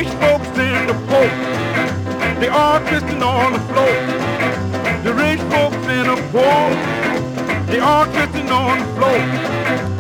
rich folks and the poor, they all twisting on the floor. The rich folks and the poor, they all twisting on the floor.